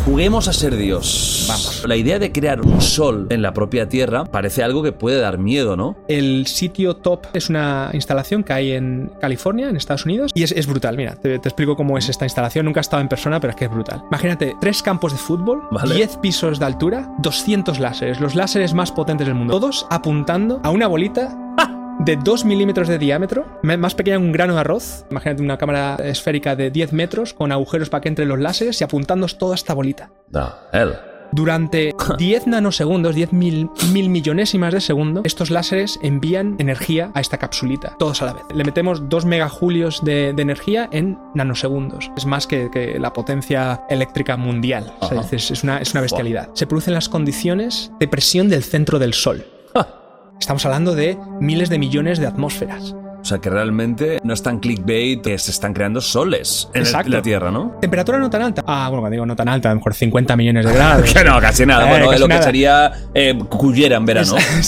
Juguemos a ser Dios. Vamos. La idea de crear un sol en la propia Tierra parece algo que puede dar miedo, ¿no? El sitio top es una instalación que hay en California, en Estados Unidos, y es brutal. Mira, te explico cómo es esta instalación. Nunca he estado en persona, pero es que es brutal. Imagínate, 3 campos de fútbol, Vale. 10 pisos de altura, 200 láseres, los láseres más potentes del mundo, todos apuntando a una bolita de 2 milímetros de diámetro, más pequeña que un grano de arroz. Imagínate una cámara esférica de 10 metros con agujeros para que entren los láseres y apuntando toda esta bolita. Durante 10 nanosegundos, 10 mil millonésimas de segundo, estos láseres envían energía a esta capsulita, todos a la vez. Le metemos 2 megajulios de energía en nanosegundos. Es más que la potencia eléctrica mundial. O sea, es una bestialidad. Se producen las condiciones de presión del centro del Sol. Estamos hablando de miles de millones de atmósferas. O sea, que realmente no es tan clickbait, que se están creando soles en la Tierra, ¿no? Temperatura no tan alta. Bueno, cuando digo no tan alta, a lo mejor 50 millones de grados. Que no, casi nada. Bueno, casi lo nada. Que sería Cullera en verano.